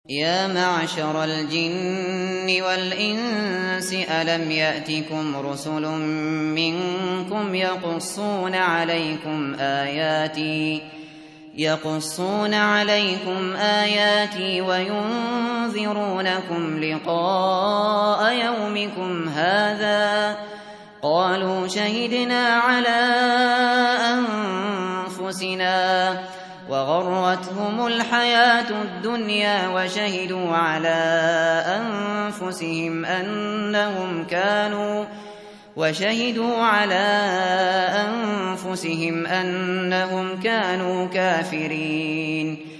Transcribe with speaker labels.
Speaker 1: يا معشر الجن والإنس ألم يأتكم رسل منكم يقصون عليكم آياتي وينذرونكم لقاء يومكم هذا قالوا شهدنا على أنفسنا وغرتهم الحياة الدنيا وشهدوا على أنفسهم أنهم كانوا كافرين.